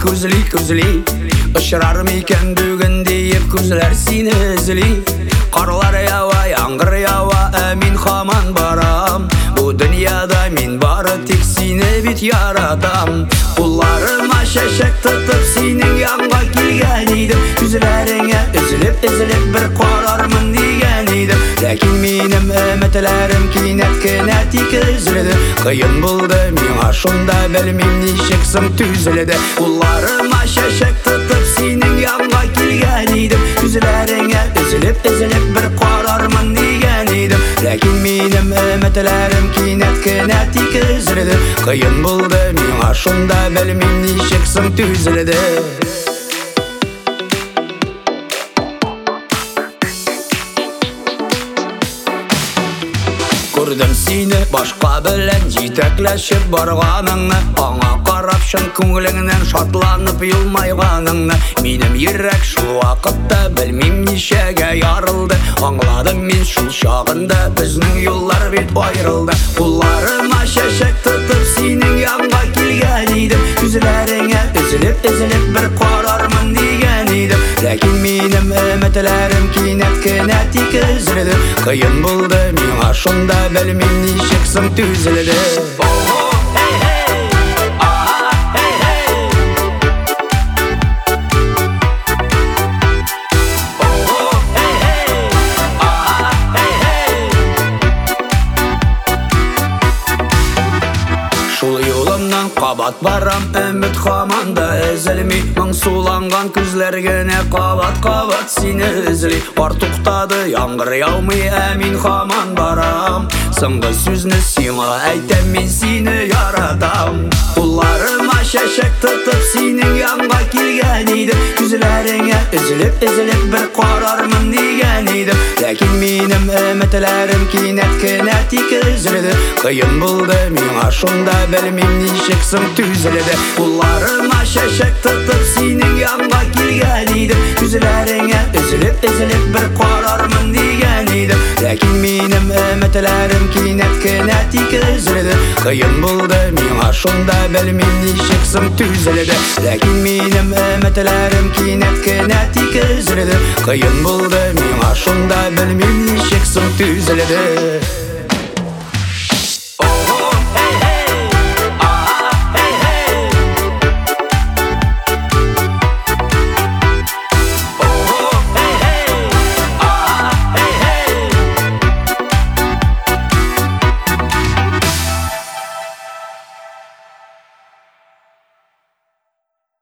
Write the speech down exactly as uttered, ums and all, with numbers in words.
көзли, көзли Ұшырар мекен бүгін дейіп көзлер сені ізли Қарлар ява, яңғыр ява, әмин хаман барам Бұл дүнияда мен бары тек сені бет ярадам Қолларыма шәшек тұтып сенің янға келген едім Көзлеріңе үзіліп-үзіліп бір қарармын деген едім Ләкин менің үмітлерім кенет кенет екі үзілді Қиын болды мен ашында білмем нешексің түзілді Қолларыма шәшек тұтып сенің янға келген едім Көзлеріңе үзіліп-үзіліп бір қарармын деген едім Ләкин менің үмітлерім кенет кенет екі үзілді Қиын болды мен ашында білмем нешексің түзілді Көрдім сені башқа білін жетекләшіп барғаныңны Аңа қарап шын көңіліңнен шатланып елмайғаныңны Менің ерек шул вақытта білмем нешеге ярылды Аңладым мен шул шағында біздің yollar бет айрылды Қолларыма шәшек тұтып сенің янға келген едім Көзлеріңе үзіліп-үзіліп бір қарармын деген едім Ләкин менің үмітлерім кенет-кенет екі үзілді Қиын болды мен ашында білмем нешексің түзілді Шул yolымнан қабат барам, үміт хаманда үзілмей Мың суланған көзлергене қабат-қабат сені үзілей Бар тоқтады, яңғыр яумай, әмин хаман барам Сыңғы сөзні сеңа әйтем, мен сені ярадам Қолларыма шәшек тұтып сенің янға келген едім Көзлеріңе үзіліп-үзіліп бір қарармын деген едім Ләкин менің үмітлерім кенет-кенет екі үзілді Қиын болды мен ашында білмем нешексің түзілді Қолларыма шәшек тұтып сенің янға келген едім Көзлеріңе үзіліп-үзіліп бір қарармын деген едім Ләкин менің үмітлерім кенет-кенет екі үзілді Қиын болды мен ашында білмем нешексің түзілді Ләкин менің үмітлерім кенет-кенет екі үзілді Қиын болды мен ашында білмем нешексің түзілді